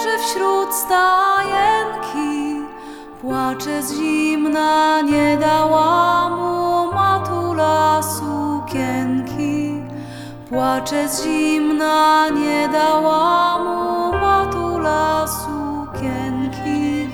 leży wśród stajenki, płacze z zimna, nie dała mu matula sukienki. Płacze z zimna, nie dała mu matula sukienki.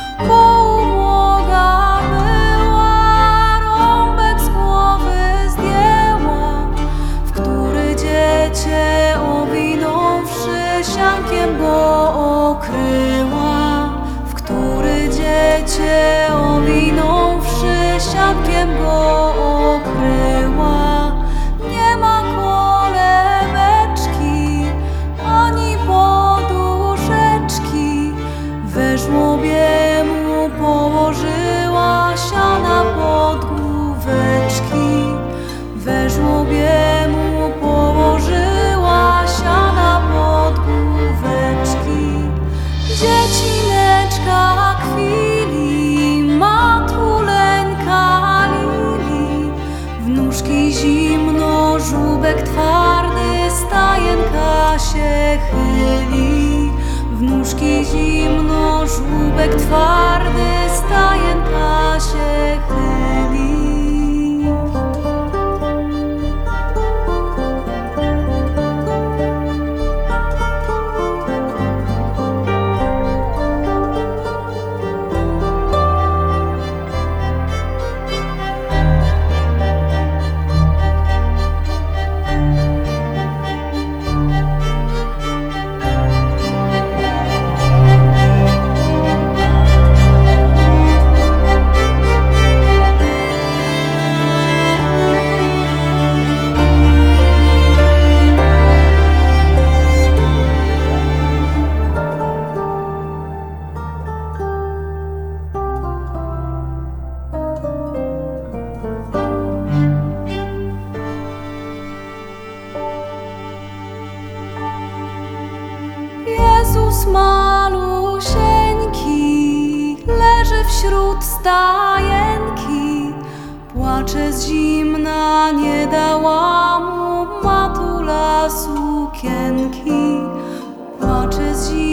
Połoga była, rąbek z głowy zdjęła, w który dziecię owinąwszy siankiem go okryła, w który dziecię owinąwszy siankiem go okryła. Nie ma kolebeczki ani poduszeczki, we żłobie mu położyła siana pod główeczki, we żłobie mu położyła siana pod główeczki. Dziecineczka kwili, matuleńka lili, w nóżki zimno, żółbek twardy, stajenka się chyli. W nóżki zimno, żółbek twardy, stajenka się chyli. Jezus malusieńki leży wśród stajenki, płacze z zimna, nie dała mu matula sukienki. Płacze z zimna,